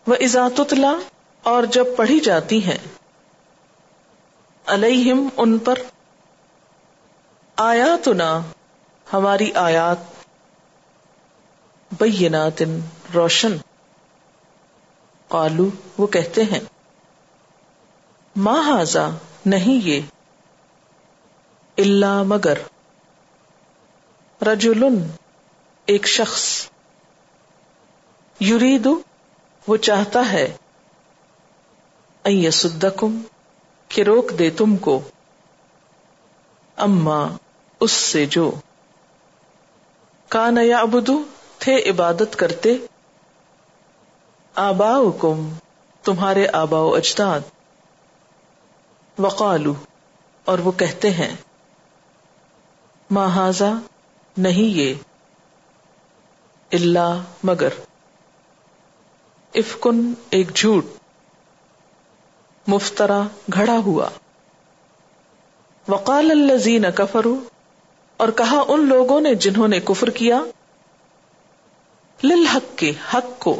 وَإِذَا تُتْلَى اور جب پڑھی جاتی ہیں علیہم ان پر آیاتنا ہماری آیات بینات روشن قالو وہ کہتے ہیں ما ھذا نہیں یہ الا مگر رجل ایک شخص یرید وہ چاہتا ہے ان یصدکم کہ روک دے تم کو اما اس سے جو کان یعبد تھے عبادت کرتے آباؤکم تمہارے آباء و اجداد وقالو اور وہ کہتے ہیں ما ھذا نہیں یہ الا مگر افکن ایک جھوٹ مفترا گھڑا ہوا وقال الذین کفروا اور کہا ان لوگوں نے جنہوں نے کفر کیا للحق کے حق کو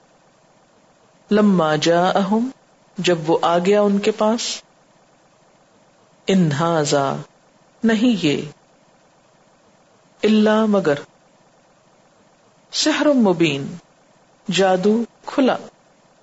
لما جاءہم جب وہ آ گیا ان کے پاس ان ھذا نہیں یہ الا مگر سحر مبین جادو کھلا